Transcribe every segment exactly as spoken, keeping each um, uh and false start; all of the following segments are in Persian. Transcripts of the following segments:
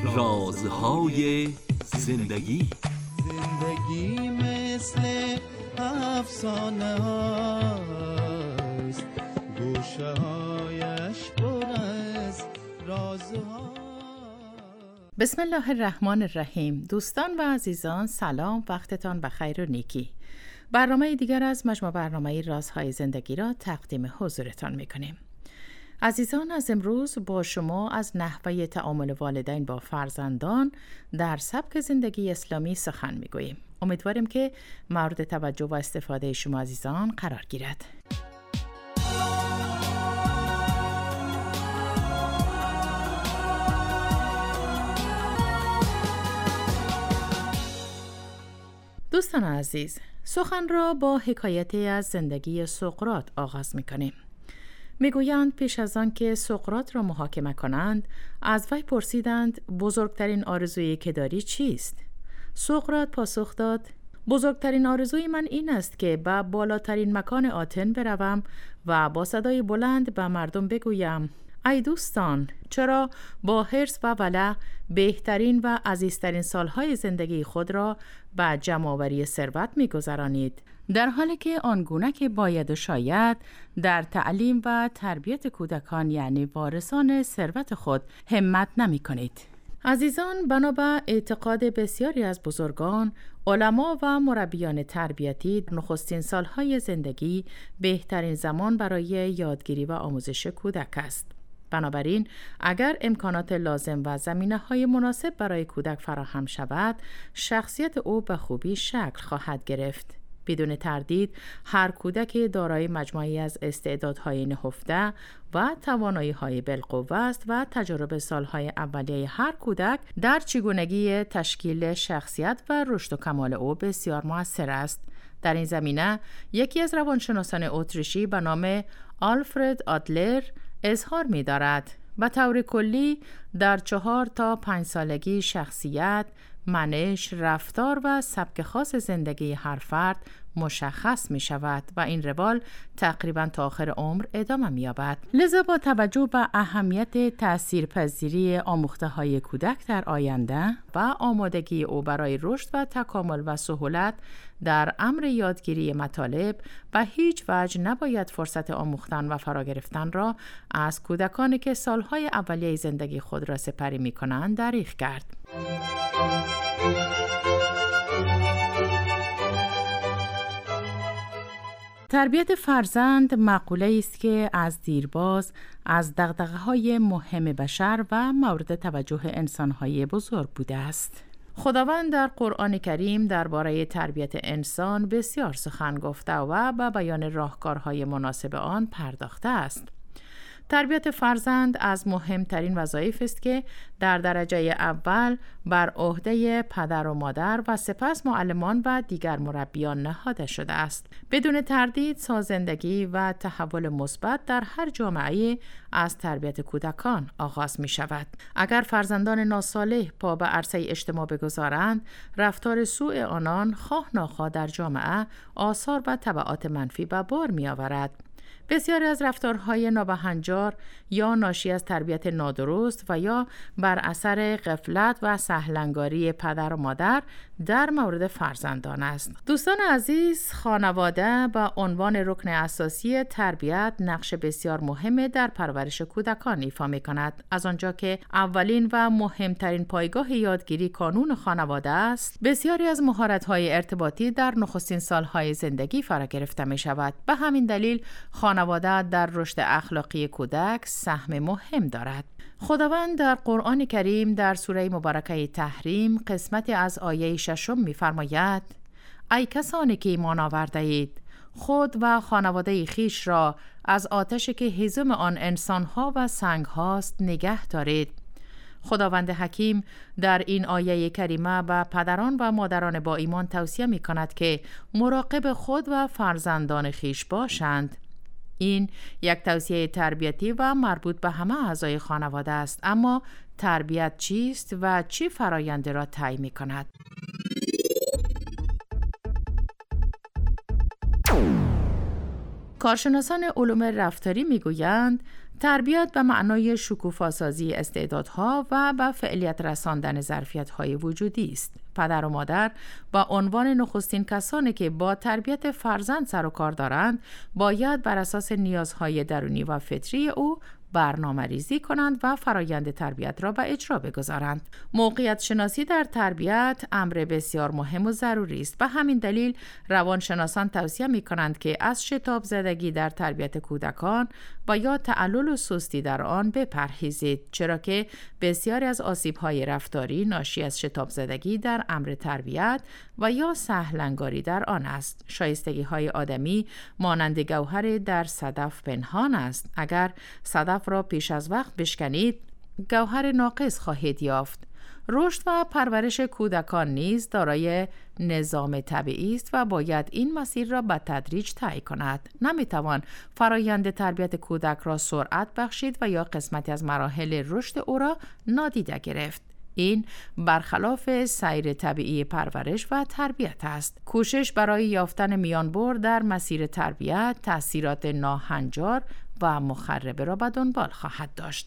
رازهای زندگی. زندگی مثل افسانه هاست، گوشه هایش پر از رازها. بسم الله الرحمن الرحیم. دوستان و عزیزان سلام، وقتتان بخیر و نیکی. برنامه دیگر از مجموع برنامه رازهای زندگی را تقدیم حضورتان میکنیم. عزیزان، از امروز با شما از نحوه تعامل والدین با فرزندان در سبک زندگی اسلامی سخن میگوییم. امیدواریم که مورد توجه و استفاده شما عزیزان قرار گیرد. دوستان عزیز، سخن را با حکایتی از زندگی سقراط آغاز می‌کنیم. میگویند پیش از آن که سقراط را محاکمه کنند، از وی پرسیدند بزرگترین آرزویی که داری چیست؟ سقراط پاسخ داد: بزرگترین آرزوی من این است که به بالاترین مکان آتن بروم و با صدای بلند به مردم بگویم: ای دوستان، چرا با حرص و ولع بهترین و عزیزترین سالهای زندگی خود را به جمع‌آوری ثروت می‌گذرانید، در حالی که آنگونه که باید و شاید در تعلیم و تربیت کودکان یعنی وارثان ثروت خود همت نمی‌کنید؟ عزیزان، بنا به اعتقاد بسیاری از بزرگان، علما و مربیان تربیتی، نخستین سالهای زندگی بهترین زمان برای یادگیری و آموزش کودک است. بنابراین اگر امکانات لازم و زمینه‌های مناسب برای کودک فراهم شود، شخصیت او به خوبی شکل خواهد گرفت. بدون تردید هر کودک دارای مجموعه‌ای از استعدادهای نهفته و توانایی‌های بالقوه است و تجربه سالهای اولیه هر کودک در چگونگی تشکیل شخصیت و رشد و کمال او بسیار مؤثر است. در این زمینه یکی از روانشناسان اتریشی به نام آلفرد آدلر اظهار می دارد: به طور کلی در چهار تا پنج سالگی شخصیت، منش، رفتار و سبک خاص زندگی هر فرد مشخص می شود و این روال تقریباً تا آخر عمر ادامه می یابد. لذا با توجه به اهمیت تأثیرپذیری آموخته های کودک در آینده و آمادگی او برای رشد و تکامل و سهولت در امر یادگیری مطالب، به هیچ وجه نباید فرصت آموختن و فرا گرفتن را از کودکانی که سالهای اولیه زندگی خود را سپری می کنند دریغ کرد. تربیت فرزند مقوله است که از دیرباز از دغدغه‌های مهم بشر و مورد توجه انسان‌های بزرگ بوده است. خداوند در قرآن کریم درباره تربیت انسان بسیار سخن گفته و به بیان راهکارهای مناسب آن پرداخته است. تربیت فرزند از مهمترین وظایف است که در درجه اول بر عهده پدر و مادر و سپس معلمان و دیگر مربیان نهاده شده است. بدون تردید سازندگی و تحول مثبت در هر جامعه از تربیت کودکان آغاز می شود. اگر فرزندان ناصالح پا به عرصه اجتماع بگذارند، رفتار سوء آنان خواه ناخواه در جامعه آثار و تبعات منفی به بار می آورد. بسیاری از رفتارهای نابهنجار یا ناشی از تربیت نادرست و یا بر اثر غفلت و سهلنگاری پدر و مادر در مورد فرزندان است. دوستان عزیز، خانواده به عنوان رکن اساسی تربیت نقش بسیار مهم در پرورش کودکان ایفا می‌کند. از آنجا که اولین و مهمترین پایگاه یادگیری کانون خانواده است، بسیاری از مهارت‌های ارتباطی در نخستین سال‌های زندگی فرا گرفته می‌شود. به همین دلیل خانواده در رشد اخلاقی کودک سهم مهم دارد. خداوند در قرآن کریم در سوره مبارکه تحریم قسمتی از آیه ششم می‌فرماید: ای کسانی که ایمان آورده اید، خود و خانواده خیش را از آتشی که هیزم آن انسان‌ها و سنگ‌هاست نگه دارید. خداوند حکیم در این آیه کریمه به پدران و مادران با ایمان توصیه می‌کند که مراقب خود و فرزندان خیش باشند. این یک توصیه تربیتی و مربوط به همه اعضای خانواده است. اما تربیت چیست و چی فرآیند را طی می‌کند؟ کارشناسان علوم رفتاری میگویند تربیت به معنای شکوفاسازی استعدادها و به فعالیت رساندن ظرفیت‌های وجودی است. پدر و مادر با عنوان نخستین کسانی که با تربیت فرزند سر و کار دارند، باید بر اساس نیازهای درونی و فطری او برنامه ریزی کنند و فرایند تربیت را به اجرا بگذارند. موقعیت شناسی در تربیت امر بسیار مهم و ضروری است. به همین دلیل روانشناسان توصیه می کنند که از شتاب زدگی در تربیت کودکان و یا تعلل و سستی در آن بپرهیزید، چرا که بسیاری از آسیب‌های رفتاری ناشی از شتاب زدگی در امر تربیت و یا سهل‌انگاری در آن است. شایستگی‌های آدمی مانند گوهر در صدف پنهان است. اگر صدف را پیش از وقت بشکنید، گوهر ناقص خواهید یافت. رشد و پرورش کودکان نیز دارای نظام طبیعی است و باید این مسیر را به تدریج طی کند. نمیتوان فرایند تربیت کودک را سرعت بخشید و یا قسمتی از مراحل رشد او را نادیده گرفت. این برخلاف سیر طبیعی پرورش و تربیت است. کوشش برای یافتن میانبر در مسیر تربیت تأثیرات ناهنجار و مخربه را به دنبال خواهد داشت.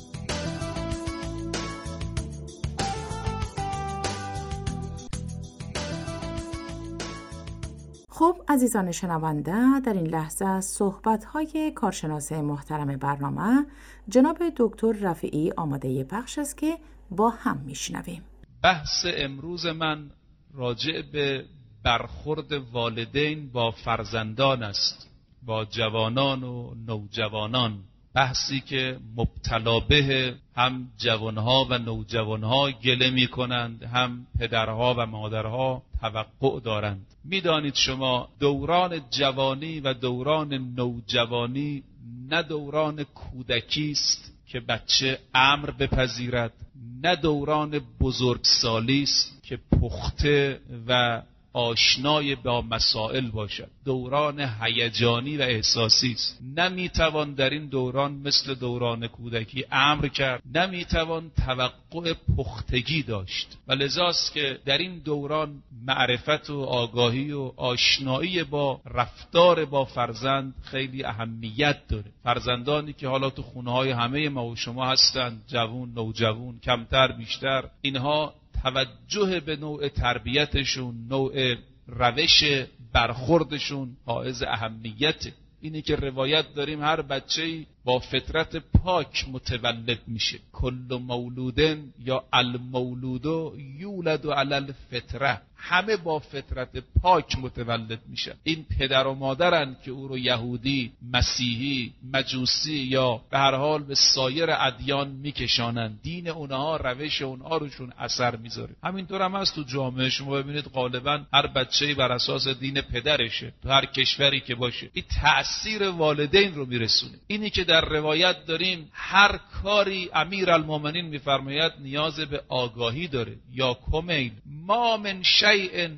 خب عزیزان شنونده، در این لحظه صحبت‌های کارشناس محترم برنامه جناب دکتر رفیعی آماده بخش است که با هم میشنویم. بحث امروز من راجع به برخورد والدین با فرزندان است، با جوانان و نوجوانان. بحثی که مبتلا به هم جوانها و نوجوانها گله می کنند، هم پدرها و مادرها توقع دارند. میدانید شما دوران جوانی و دوران نوجوانی نه دوران کودکی است که بچه امر بپذیرد، نه دوران بزرگسالی است که پخته و آشنای با مسائل باشد. دوران هیجانی و احساسی است. نمیتوان در این دوران مثل دوران کودکی امر کرد، نمیتوان توقع پختگی داشت و لذاست که در این دوران معرفت و آگاهی و آشنایی با رفتار با فرزند خیلی اهمیت داره. فرزندانی که حالا تو خونه های همه ما و شما هستند، جوون، نوجوان، کمتر بیشتر، اینها توجه به نوع تربیتشون، نوع روش برخوردشون حائز اهمیته. اینی که روایت داریم هر بچه‌ای با فطرت پاک متولد میشه. کل مولودن یا المولودو یولد علی الفطره، همه با فطرت پاک متولد میشن. این پدر و مادرن که او رو یهودی، مسیحی، مجوسی یا به هر حال به سایر ادیان میکشانن. دین اونها، روش اونها روشون اثر میذاره. همینطور هم هست تو جامعه. شما ببینید غالبا هر بچه‌ای بر اساس دین پدرشه، تو هر کشوری که باشه. این تأثیر والدین رو میرسونه. اینی که در روایت داریم هر کاری امیرالمومنین میفرماید نیاز به آگاهی داره. یا کمیل ما من شیء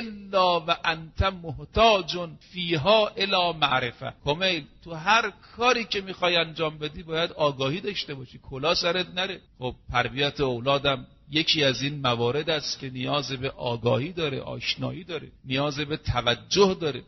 الا و انت محتاج فیها الی معرفه. کمیل تو هر کاری که میخوای انجام بدی باید آگاهی داشته باشی، کلا سرت نره. خب تربیت اولادم یکی از این موارد است که نیاز به آگاهی داره، آشنایی داره، نیاز به توجه داره.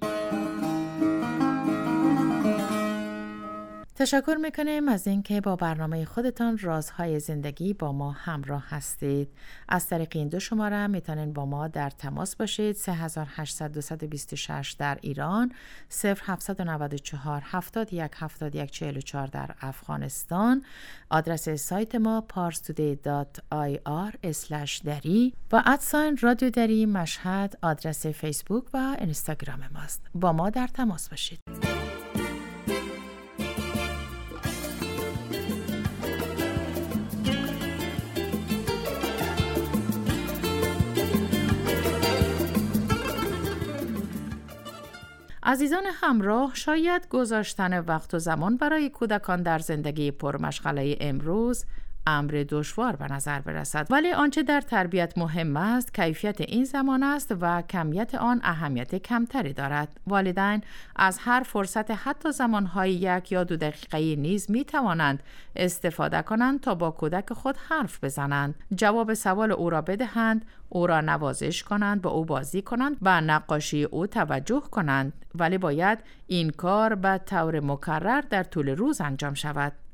تشکر میکنیم از اینکه با برنامه خودتان رازهای زندگی با ما همراه هستید. از طریق این دو شماره میتونین با ما در تماس باشید. سه هشت صفر صفر دو دو شش در ایران، صفر هفت نه چهار هفت یک هفت یک چهار چهار در افغانستان. آدرس سایت ما پارس تودی دات آی آر اسلش دری و ادساین رادیو دری مشهد آدرس فیسبوک و اینستاگرام ماست. با ما در تماس باشید. عزیزان همراه، شاید گذاشتن وقت و زمان برای کودکان در زندگی پرمشغله امروز امر دشوار به نظر برسد، ولی آنچه در تربیت مهم است کیفیت این زمان است و کمیت آن اهمیت کمتری دارد. والدین از هر فرصت حتی زمانهای یک یا دو دقیقه‌ای نیز می توانند استفاده کنند تا با کودک خود حرف بزنند، جواب سوال او را بدهند، او را نوازش کنند، با او بازی کنند و نقاشی او توجه کنند، ولی باید این کار به طور مکرر در طول روز انجام شود.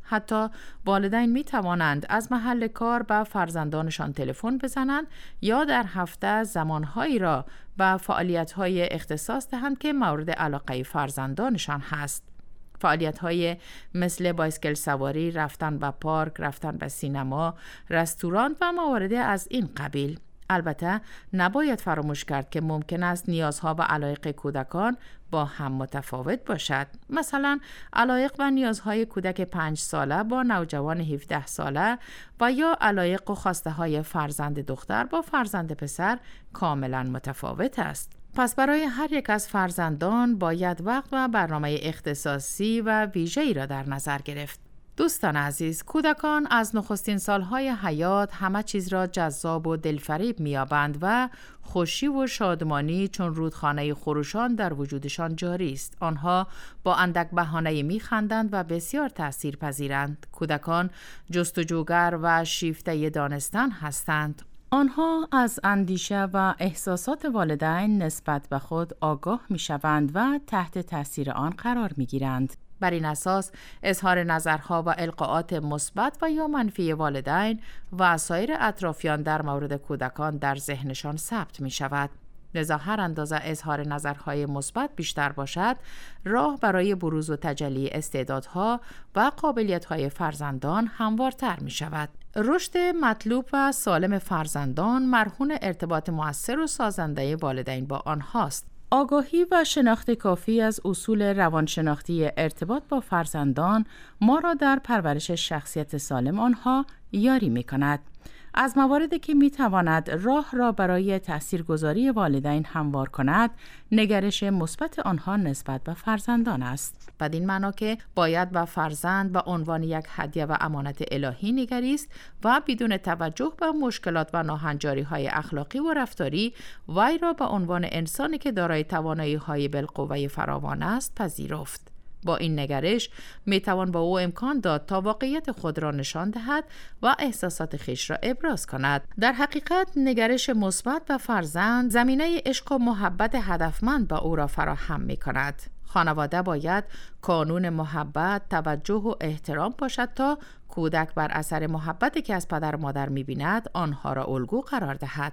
حتی والدین می توانند از محل کار به فرزندانشان تلفن بزنند یا در هفته زمانهایی را به فعالیت‌های اختصاص دهند که مورد علاقه فرزندانشان هست. فعالیت‌های مثل بایسکل سواری، رفتن به پارک، رفتن به سینما، رستوران و موارد از این قبیل. البته نباید فراموش کرد که ممکن است نیازها و علایق کودکان با هم متفاوت باشد. مثلا علایق و نیازهای کودک پنج ساله با نوجوان هفده ساله و یا علایق و خواسته های فرزند دختر با فرزند پسر کاملا متفاوت است. پس برای هر یک از فرزندان باید وقت و برنامه اختصاصی و ویژه‌ای را در نظر گرفت. دوستان عزیز، کودکان از نخستین سالهای حیات همه چیز را جذاب و دلفریب می‌یابند و خوشی و شادمانی چون رودخانه خروشان در وجودشان جاری است. آنها با اندک بهانه می‌خندند و بسیار تأثیرپذیرند. کودکان جستجوگر و شیفته دانستن هستند. آنها از اندیشه و احساسات والدین نسبت به خود آگاه می‌شوند و تحت تأثیر آن قرار می‌گیرند. بر این اساس اظهار نظرها و القاءات مثبت و یا منفی والدین و سایر اطرافیان در مورد کودکان در ذهنشان ثبت می شود. لذا هر اندازه اظهار نظرهای مثبت بیشتر باشد، راه برای بروز و تجلی استعدادها و قابلیت‌های فرزندان هموارتر می شود. رشد مطلوب و سالم فرزندان مرهون ارتباط مؤثر و سازنده والدین با آنهاست. آگاهی و شناخت کافی از اصول روانشناختی ارتباط با فرزندان ما را در پرورش شخصیت سالم آنها یاری می کند. از مواردی که می تواند راه را برای تأثیرگذاری والدین هموار کند، نگرش مثبت آنها نسبت به فرزندان است. بدین معنا که باید به فرزند به عنوان یک هدیه و امانت الهی نگریست و بدون توجه به مشکلات و ناهنجاری‌های اخلاقی و رفتاری، وی را به عنوان انسانی که دارای توانایی‌های بالقوه فراوان است پذیرفت. با این نگرش می توان با او امکان داد تا واقعیت خود را نشان دهد و احساسات خویش را ابراز کند. در حقیقت نگرش مثبت به فرزند زمینه عشق و محبت هدفمند به او را فراهم می کند. خانواده باید کانون محبت، توجه و احترام باشد تا کودک بر اثر محبتی که از پدر و مادر می بیند آنها را الگو قرار دهد.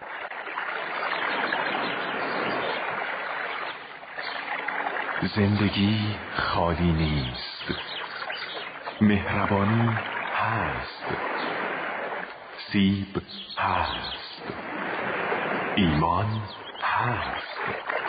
زندگی خالی نیست، مهربانی هست، سیب هست، ایمان هست.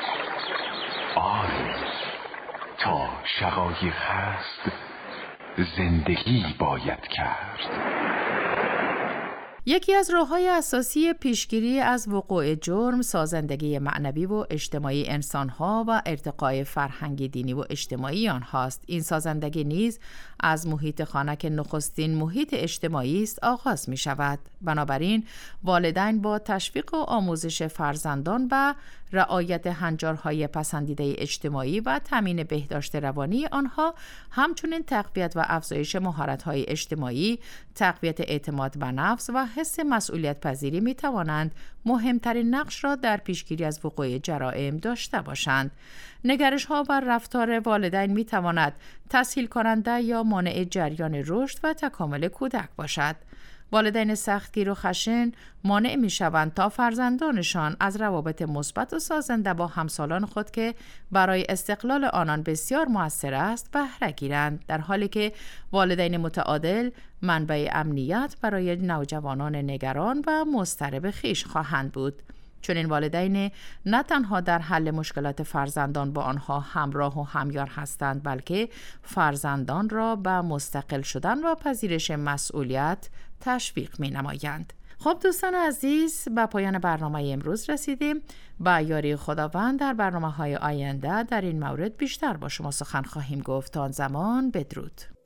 آری تا شقایق هست زندگی باید کرد. یکی از راه‌های اساسی پیشگیری از وقوع جرم، سازندگی معنوی و اجتماعی انسان‌ها و ارتقای فرهنگ دینی و اجتماعی آنهاست. این سازندگی نیز از محیط خانه که نخستین محیط اجتماعی است آغاز می شود. بنابراین والدین با تشویق و آموزش فرزندان و رعایت هنجارهای پسندیده اجتماعی و تامین بهداشت روانی آنها، همچنین تقویت و افزایش مهارت‌های اجتماعی، تقویت اعتماد به نفس و حس مسئولیت پذیری می توانند مهمترین نقش را در پیشگیری از وقوع جرائم داشته باشند. نگرش ها و رفتار والدین می تواند تسهیل کننده یا مانع جریان رشد و تکامل کودک باشد. والدین سختگیر و خشن مانع می شوند تا فرزندانشان از روابط مثبت و سازنده با همسالان خود که برای استقلال آنان بسیار مؤثر است بهره گیرند، در حالی که والدین متعادل منبع امنیت برای نوجوانان نگران و مضطرب خویش خواهند بود. چون این والدین نه تنها در حل مشکلات فرزندان با آنها همراه و همیار هستند، بلکه فرزندان را به مستقل شدن و پذیرش مسئولیت تشویق می نمایند. خب دوستان عزیز، به پایان برنامه امروز رسیدیم. با یاری خداوند در برنامه های آینده در این مورد بیشتر با شما سخن خواهیم گفت. تا آن زمان بدرود.